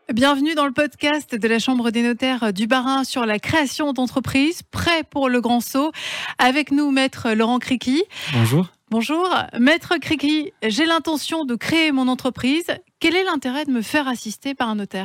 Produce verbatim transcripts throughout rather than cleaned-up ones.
Bienvenue dans le podcast de la Chambre des notaires du Bas-Rhin sur la création d'entreprises, prêt pour le grand saut. Avec nous, Maître Laurent Criqui. Bonjour. Bonjour. Maître Criqui, j'ai l'intention de créer mon entreprise. Quel est l'intérêt de me faire assister par un notaire ?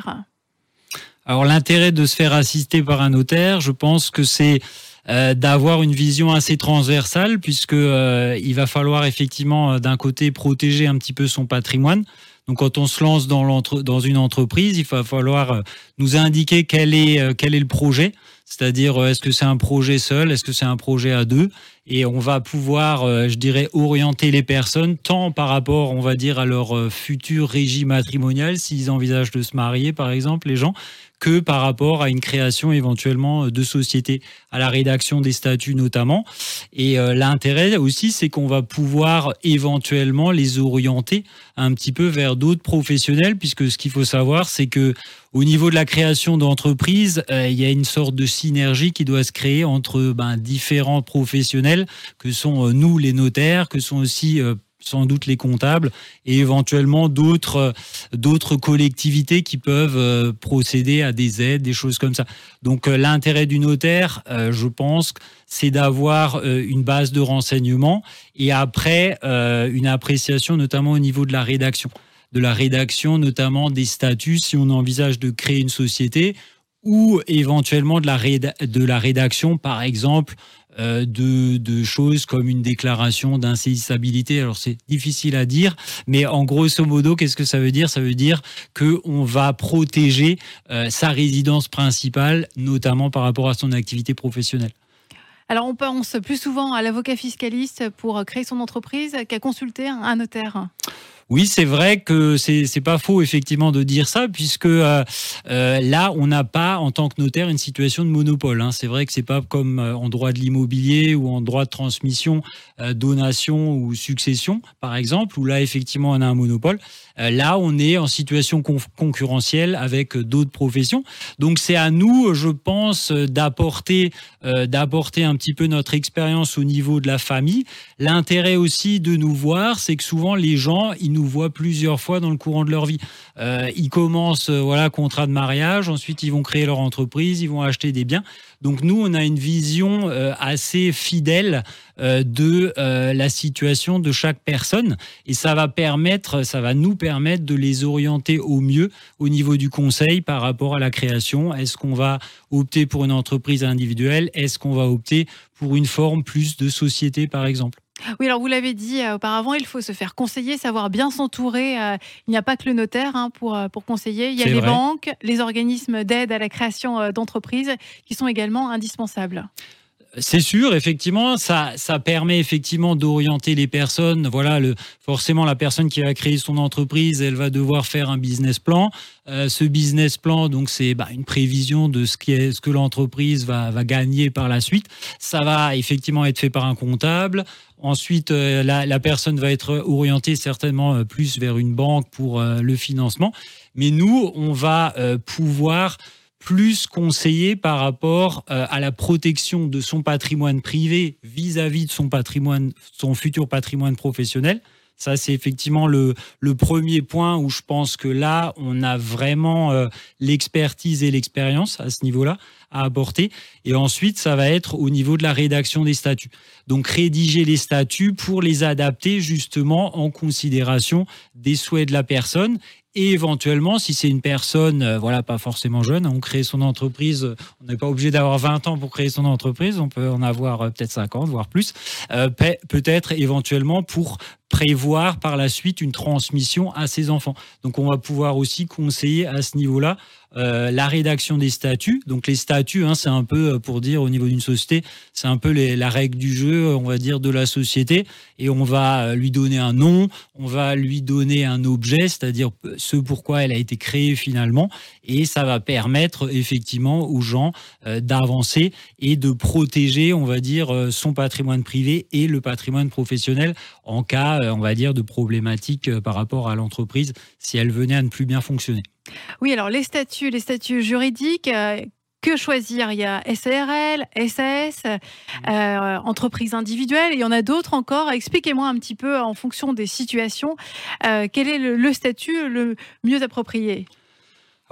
Alors l'intérêt de se faire assister par un notaire, je pense que c'est euh, d'avoir une vision assez transversale, puisque euh, il va falloir effectivement d'un côté protéger un petit peu son patrimoine. Donc, quand on se lance dans, l'entre... dans une entreprise, il va falloir nous indiquer quel est, quel est le projet. C'est-à-dire, est-ce que c'est un projet seul, est-ce que c'est un projet à deux ? Et on va pouvoir, je dirais, orienter les personnes, tant par rapport, on va dire, à leur futur régime matrimonial, s'ils envisagent de se marier, par exemple, les gens, que par rapport à une création éventuellement de société, à la rédaction des statuts notamment. Et euh, l'intérêt aussi, c'est qu'on va pouvoir éventuellement les orienter un petit peu vers d'autres professionnels, puisque ce qu'il faut savoir, c'est que au niveau de la création d'entreprise, euh, il y a une sorte de synergie qui doit se créer entre ben, différents professionnels, que sont euh, nous les notaires, que sont aussi euh, sans doute les comptables et éventuellement d'autres d'autres collectivités qui peuvent euh, procéder à des aides, des choses comme ça. Donc euh, l'intérêt du notaire, euh, je pense, c'est d'avoir euh, une base de renseignements et après euh, une appréciation notamment au niveau de la rédaction, de la rédaction notamment des statuts si on envisage de créer une société ou éventuellement de la réda- de la rédaction, par exemple, Euh, de, de choses comme une déclaration d'insaisissabilité. Alors c'est difficile à dire, mais en grosso modo, qu'est-ce que ça veut dire ? Ça veut dire qu'on va protéger euh, sa résidence principale, notamment par rapport à son activité professionnelle. Alors, on pense plus souvent à l'avocat fiscaliste pour créer son entreprise qu'à consulter un notaire. Oui, c'est vrai que c'est c'est pas faux effectivement de dire ça, puisque euh, euh, là on n'a pas en tant que notaire une situation de monopole. Hein. C'est vrai que c'est pas comme euh, en droit de l'immobilier ou en droit de transmission, euh, donation ou succession par exemple, où là effectivement on a un monopole. Euh, là on est en situation con- concurrentielle avec d'autres professions. Donc c'est à nous, je pense, d'apporter euh, d'apporter un petit peu notre expérience au niveau de la famille. L'intérêt aussi de nous voir, c'est que souvent les gens ils nous voient plusieurs fois dans le courant de leur vie. Euh, ils commencent, euh, voilà, contrat de mariage, ensuite ils vont créer leur entreprise, ils vont acheter des biens. Donc nous, on a une vision euh, assez fidèle euh, de euh, la situation de chaque personne et ça va permettre, ça va nous permettre de les orienter au mieux au niveau du conseil par rapport à la création. Est-ce qu'on va opter pour une entreprise individuelle ? Est-ce qu'on va opter pour une forme plus de société, par exemple ? Oui, alors vous l'avez dit euh, auparavant, il faut se faire conseiller, savoir bien s'entourer. Euh, il n'y a pas que le notaire hein, pour, euh, pour conseiller. Il y a C'est les vrai. banques, les organismes d'aide à la création euh, d'entreprises qui sont également indispensables. C'est sûr, effectivement, ça, ça permet effectivement d'orienter les personnes. Voilà, le, forcément, la personne qui va créer son entreprise, elle va devoir faire un business plan. Euh, ce business plan, donc, c'est bah, une prévision de ce, qui est, ce que l'entreprise va, va gagner par la suite. Ça va effectivement être fait par un comptable. Ensuite, euh, la, la personne va être orientée certainement plus vers une banque pour euh, le financement. Mais nous, on va euh, pouvoir plus conseillé par rapport euh, à la protection de son patrimoine privé vis-à-vis de son patrimoine, son futur patrimoine professionnel. Ça, c'est effectivement le, le premier point où je pense que là, on a vraiment euh, l'expertise et l'expérience à ce niveau-là à apporter. Et ensuite, ça va être au niveau de la rédaction des statuts. Donc, rédiger les statuts pour les adapter justement en considération des souhaits de la personne. Et éventuellement, si c'est une personne, euh, voilà, pas forcément jeune, on crée son entreprise, on n'est pas obligé d'avoir vingt ans pour créer son entreprise, on peut en avoir euh, peut-être cinquante, voire plus, euh, pe- peut-être éventuellement pour prévoir par la suite une transmission à ses enfants. Donc on va pouvoir aussi conseiller à ce niveau-là euh, la rédaction des statuts. Donc les statuts, hein, c'est un peu, pour dire au niveau d'une société, c'est un peu les, la règle du jeu, on va dire, de la société. Et on va lui donner un nom, on va lui donner un objet, c'est-à-dire ce pourquoi elle a été créée finalement. Et ça va permettre effectivement aux gens euh, d'avancer et de protéger, on va dire, euh, son patrimoine privé et le patrimoine professionnel en cas, euh, on va dire, de problématiques euh, par rapport à l'entreprise si elle venait à ne plus bien fonctionner. Oui, alors les statuts, les statuts juridiques, euh, que choisir ? Il y a S A R L, S A S, euh, entreprise individuelle, il y en a d'autres encore. Expliquez-moi un petit peu en fonction des situations, euh, quel est le, le statut le mieux approprié ?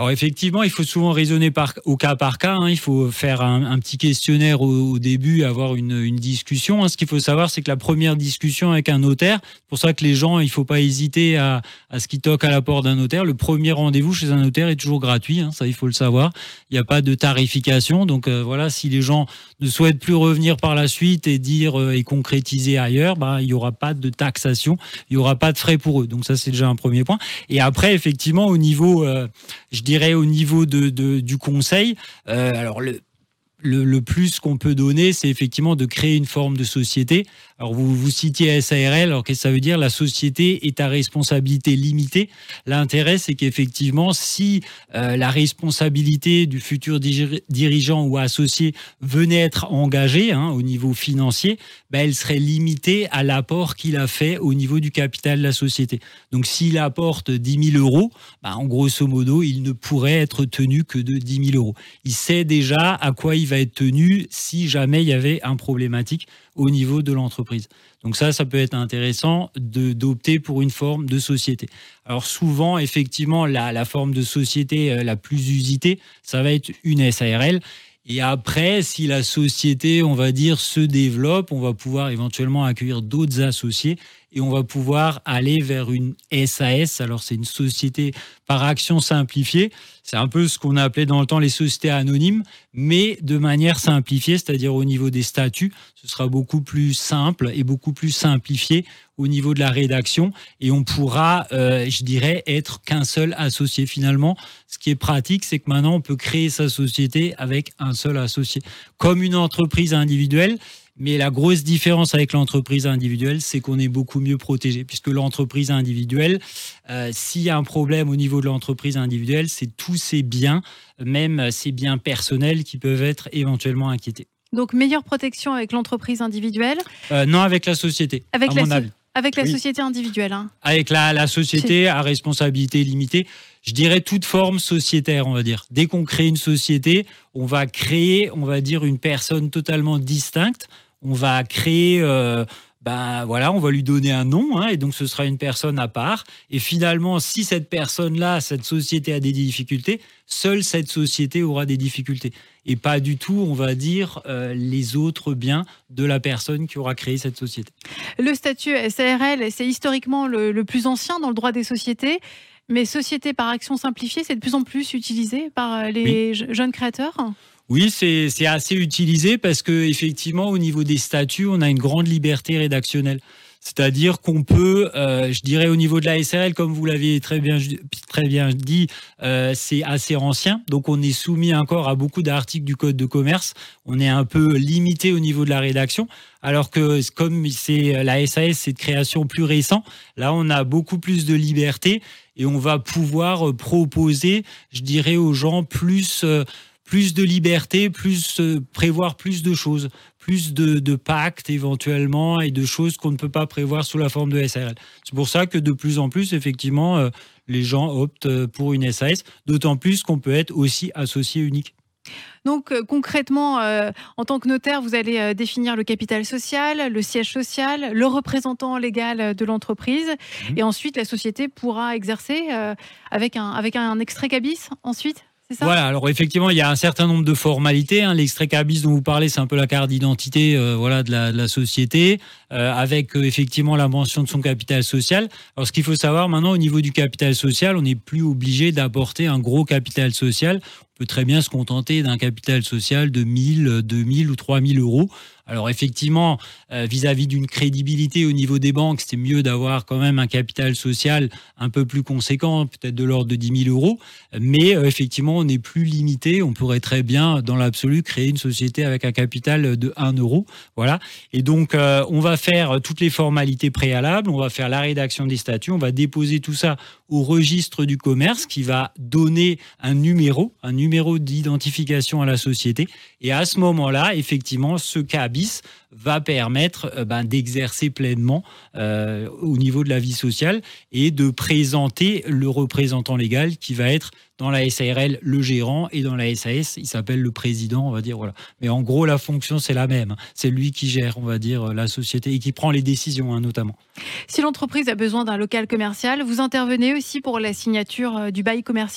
Alors effectivement, il faut souvent raisonner par, au cas par cas. Hein. Il faut faire un, un petit questionnaire au, au début, avoir une, une discussion. Hein. Ce qu'il faut savoir, c'est que la première discussion avec un notaire, c'est pour ça que les gens, il ne faut pas hésiter à, à ce qu'ils toquent à la porte d'un notaire. Le premier rendez-vous chez un notaire est toujours gratuit. Hein. Ça, il faut le savoir. Il n'y a pas de tarification. Donc euh, voilà, si les gens ne souhaitent plus revenir par la suite et dire euh, et concrétiser ailleurs, bah, il n'y aura pas de taxation, il n'y aura pas de frais pour eux. Donc ça, c'est déjà un premier point. Et après, effectivement, au niveau, euh, je dirais au niveau de, de du conseil, euh, alors le Le, le plus qu'on peut donner, c'est effectivement de créer une forme de société. Alors, vous, vous citiez S A R L. Alors, qu'est-ce que ça veut dire? La société est à responsabilité limitée. L'intérêt, c'est qu'effectivement, si euh, la responsabilité du futur dirigeant ou associé venait être engagée hein, au niveau financier, ben, elle serait limitée à l'apport qu'il a fait au niveau du capital de la société. Donc, s'il apporte dix mille euros, ben, en grosso modo, il ne pourrait être tenu que de dix mille euros. Il sait déjà à quoi il va être tenu si jamais il y avait un problématique au niveau de l'entreprise. Donc ça, ça peut être intéressant de, d'opter pour une forme de société. Alors souvent, effectivement, la, la forme de société la plus usitée, ça va être une S A R L. Et après, si la société, on va dire, se développe, on va pouvoir éventuellement accueillir d'autres associés et on va pouvoir aller vers une S A S. Alors, c'est une société par action simplifiée. C'est un peu ce qu'on a appelé dans le temps les sociétés anonymes, mais de manière simplifiée, c'est-à-dire au niveau des statuts, ce sera beaucoup plus simple et beaucoup plus simplifié au niveau de la rédaction et on pourra, euh, je dirais, être qu'un seul associé finalement. Ce qui est pratique, c'est que maintenant, on peut créer sa société avec un seul associé, comme une entreprise individuelle. Mais la grosse différence avec l'entreprise individuelle, c'est qu'on est beaucoup mieux protégé, puisque l'entreprise individuelle, euh, s'il y a un problème au niveau de l'entreprise individuelle, c'est tous ces biens, même ces biens personnels qui peuvent être éventuellement inquiétés. Donc, meilleure protection avec l'entreprise individuelle euh, Non, avec la société, avec à la mon so- avis. Avec la Oui. société individuelle. Hein. Avec la, la société à responsabilité limitée. Je dirais toute forme sociétaire, on va dire. Dès qu'on crée une société, on va créer, on va dire, une personne totalement distincte. On va créer, euh, ben voilà, on va lui donner un nom, hein, et donc ce sera une personne à part. Et finalement, si cette personne-là, cette société a des difficultés, seule cette société aura des difficultés. Et pas du tout, on va dire, euh, les autres biens de la personne qui aura créé cette société. Le statut S A R L, c'est historiquement le, le plus ancien dans le droit des sociétés. Mais société par action simplifiée, c'est de plus en plus utilisé par les oui. jeunes créateurs. Oui, c'est, c'est assez utilisé parce que effectivement, au niveau des statuts, on a une grande liberté rédactionnelle. C'est-à-dire qu'on peut, euh, je dirais au niveau de la S A R L, comme vous l'avez très bien, très bien dit, euh, c'est assez ancien. Donc on est soumis encore à beaucoup d'articles du Code de commerce. On est un peu limité au niveau de la rédaction. Alors que comme c'est la S A S, c'est de création plus récent, là on a beaucoup plus de liberté et on va pouvoir proposer, je dirais aux gens, plus... Euh, plus de liberté, plus euh, prévoir plus de choses, plus de, de pactes éventuellement et de choses qu'on ne peut pas prévoir sous la forme de S A R L. C'est pour ça que de plus en plus, effectivement, euh, les gens optent pour une S A S, d'autant plus qu'on peut être aussi associé unique. Donc euh, concrètement, euh, en tant que notaire, vous allez euh, définir le capital social, le siège social, le représentant légal de l'entreprise, mmh. et ensuite la société pourra exercer euh, avec, un, avec un extrait cabis ensuite. Voilà, alors effectivement, il y a un certain nombre de formalités. Hein. L'extrait cabis dont vous parlez, c'est un peu la carte d'identité euh, voilà, de, la, de la société, euh, avec euh, effectivement la mention de son capital social. Alors, ce qu'il faut savoir maintenant, au niveau du capital social, on n'est plus obligé d'apporter un gros capital social. On peut très bien se contenter d'un capital social de mille, deux mille ou trois mille euros. Alors effectivement, euh, vis-à-vis d'une crédibilité au niveau des banques, c'est mieux d'avoir quand même un capital social un peu plus conséquent, peut-être de l'ordre de dix mille euros. Mais euh, effectivement, on n'est plus limité. On pourrait très bien, dans l'absolu, créer une société avec un capital de un euro. Voilà. Et donc, euh, on va faire toutes les formalités préalables. On va faire la rédaction des statuts. On va déposer tout ça au registre du commerce qui va donner un numéro, un numéro d'identification à la société. Et à ce moment-là, effectivement, ce cabis va permettre euh, ben, d'exercer pleinement euh, au niveau de la vie sociale et de présenter le représentant légal qui va être dans la S A R L le gérant et dans la S A S il s'appelle le président, on va dire, voilà. Mais en gros la fonction c'est la même, c'est lui qui gère, on va dire, la société et qui prend les décisions, hein, notamment. Si l'entreprise a besoin d'un local commercial, vous intervenez aussi pour la signature du bail commercial ?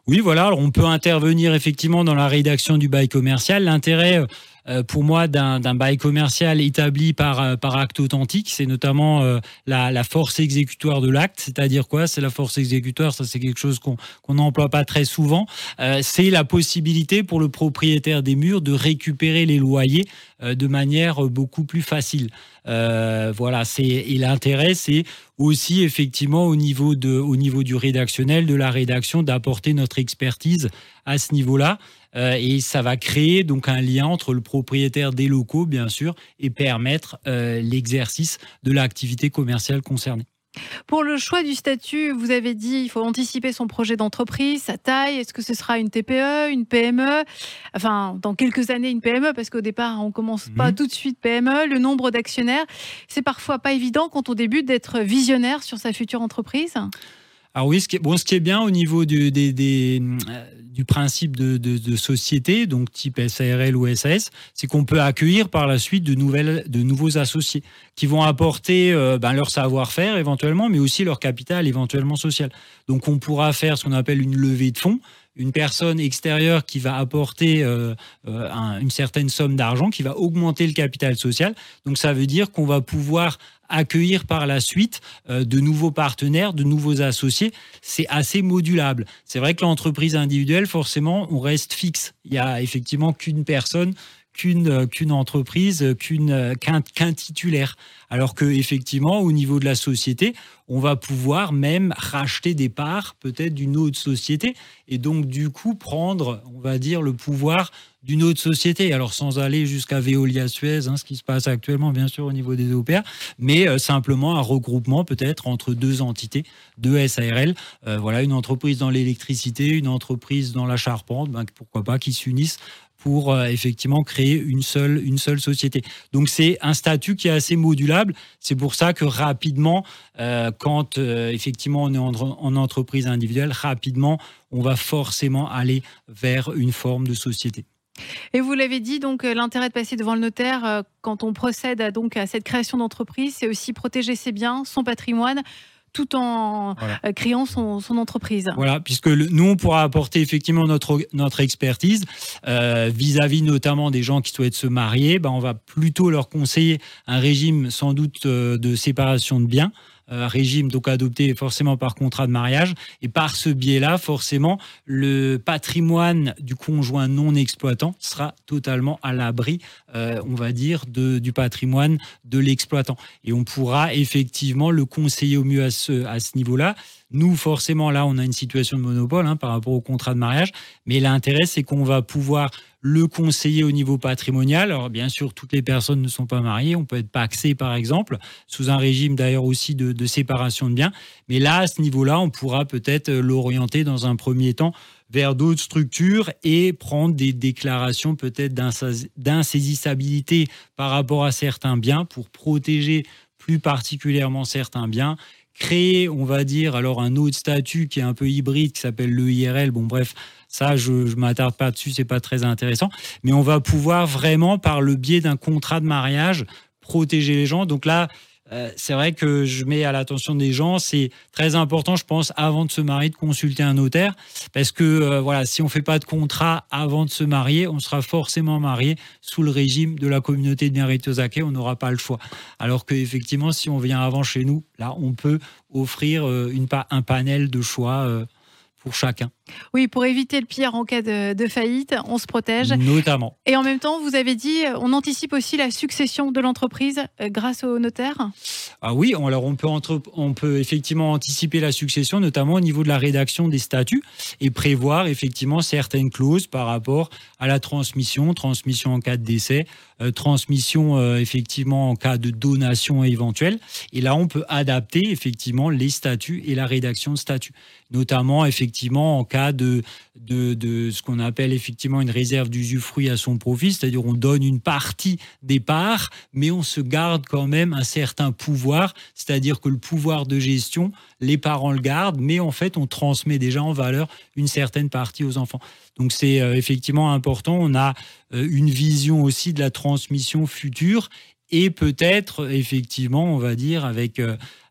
Oui, voilà. Alors, on peut intervenir effectivement dans la rédaction du bail commercial. L'intérêt, euh, pour moi, d'un, d'un bail commercial établi par, euh, par acte authentique, c'est notamment euh, la, la force exécutoire de l'acte. C'est-à-dire quoi? C'est la force exécutoire. Ça, c'est quelque chose qu'on qu'on n'emploie pas très souvent. Euh, c'est la possibilité pour le propriétaire des murs de récupérer les loyers euh, de manière beaucoup plus facile. Euh, voilà. C'est, et l'intérêt, c'est aussi effectivement au niveau, de, au niveau du rédactionnel, de la rédaction, d'apporter notre expertise à ce niveau-là. Euh, et ça va créer donc un lien entre le propriétaire des locaux, bien sûr, et permettre euh, l'exercice de l'activité commerciale concernée. Pour le choix du statut, vous avez dit il faut anticiper son projet d'entreprise, sa taille. Est-ce que ce sera une T P E, une P M E? Enfin, dans quelques années, une P M E, parce qu'au départ, on commence mmh. pas tout de suite P M E. Le nombre d'actionnaires, c'est parfois pas évident quand on débute d'être visionnaire sur sa future entreprise. Alors oui, ce qui est, bon, ce qui est bien au niveau du, des, des, euh, du principe de, de, de société, donc type S A R L ou S A S, c'est qu'on peut accueillir par la suite de, nouvelles, de nouveaux associés qui vont apporter euh, ben, leur savoir-faire éventuellement, mais aussi leur capital éventuellement social. Donc on pourra faire ce qu'on appelle une levée de fonds, une personne extérieure qui va apporter euh, euh, un, une certaine somme d'argent, qui va augmenter le capital social. Donc ça veut dire qu'on va pouvoir accueillir par la suite euh, de nouveaux partenaires, de nouveaux associés. C'est assez modulable. C'est vrai que l'entreprise individuelle, forcément, on reste fixe. Il n'y a effectivement qu'une personne, qu'une, qu'une entreprise, qu'une, qu'un, qu'un titulaire. Alors qu'effectivement, au niveau de la société, on va pouvoir même racheter des parts peut-être d'une autre société et donc du coup prendre, on va dire, le pouvoir d'une autre société. Alors sans aller jusqu'à Veolia Suez, hein, ce qui se passe actuellement bien sûr au niveau des O P R, mais euh, simplement un regroupement peut-être entre deux entités, deux S A R L. Euh, voilà, une entreprise dans l'électricité, une entreprise dans la charpente, ben, pourquoi pas, qui s'unissent pour euh, effectivement créer une seule, une seule société. Donc c'est un statut qui est assez modulable. C'est pour ça que rapidement, euh, quand euh, effectivement on est en, en entreprise individuelle, rapidement on va forcément aller vers une forme de société. Et vous l'avez dit, donc l'intérêt de passer devant le notaire euh, quand on procède à, donc, à cette création d'entreprise, c'est aussi protéger ses biens, son patrimoine, tout en voilà. créant son, son entreprise. Voilà, puisque le, nous, on pourra apporter effectivement notre, notre expertise euh, vis-à-vis notamment des gens qui souhaitent se marier. Ben, on va plutôt leur conseiller un régime sans doute euh, de séparation de biens, euh, régime donc adopté forcément par contrat de mariage. Et par ce biais-là, forcément, le patrimoine du conjoint non exploitant sera totalement à l'abri, euh, on va dire, de, du patrimoine de l'exploitant. Et on pourra effectivement le conseiller au mieux à ce, à ce niveau-là. Nous, forcément, là, on a une situation de monopole hein, par rapport au contrat de mariage. Mais l'intérêt, c'est qu'on va pouvoir le conseiller au niveau patrimonial. Alors, bien sûr, toutes les personnes ne sont pas mariées. On peut être pacsé, par exemple, sous un régime d'ailleurs aussi de, de séparation de biens. Mais là, à ce niveau-là, on pourra peut-être l'orienter dans un premier temps vers d'autres structures et prendre des déclarations peut-être d'insaisissabilité par rapport à certains biens pour protéger plus particulièrement certains biens. Créer, on va dire, alors un autre statut qui est un peu hybride, qui s'appelle l'E I R L. Bon, bref, ça, je ne m'attarde pas dessus, c'est pas très intéressant. Mais on va pouvoir vraiment, par le biais d'un contrat de mariage, protéger les gens. Donc là, euh, c'est vrai que je mets à l'attention des gens, c'est très important, je pense, avant de se marier, de consulter un notaire. Parce que, euh, voilà, si on ne fait pas de contrat avant de se marier, on sera forcément marié sous le régime de la communauté de biens Reitozake, on n'aura pas le choix. Alors qu'effectivement, si on vient avant chez nous, là, on peut offrir euh, une, un panel de choix euh, pour chacun. Oui, pour éviter le pire en cas de, de faillite, on se protège. Notamment. Et en même temps, vous avez dit, on anticipe aussi la succession de l'entreprise grâce au notaire. Ah oui, alors on peut, entre, on peut effectivement anticiper la succession, notamment au niveau de la rédaction des statuts et prévoir effectivement certaines clauses par rapport à la transmission, transmission en cas de décès, euh, transmission euh, effectivement en cas de donation éventuelle. Et là, on peut adapter effectivement les statuts et la rédaction de statuts, notamment effectivement en cas de, de, de ce qu'on appelle effectivement une réserve d'usufruit à son profit, c'est-à-dire on donne une partie des parts, mais on se garde quand même un certain pouvoir, c'est-à-dire que le pouvoir de gestion, les parents le gardent, mais en fait on transmet déjà en valeur une certaine partie aux enfants. Donc c'est euh, effectivement important, on a euh, une vision aussi de la transmission future et peut-être effectivement, on va dire, avec... Euh,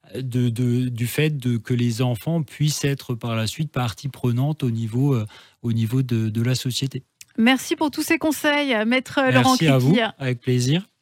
de, de, du fait de, que les enfants puissent être par la suite partie prenante au niveau, euh, au niveau de, de la société. Merci pour tous ces conseils, Maître Merci Laurent Criqui. à vous, avec plaisir.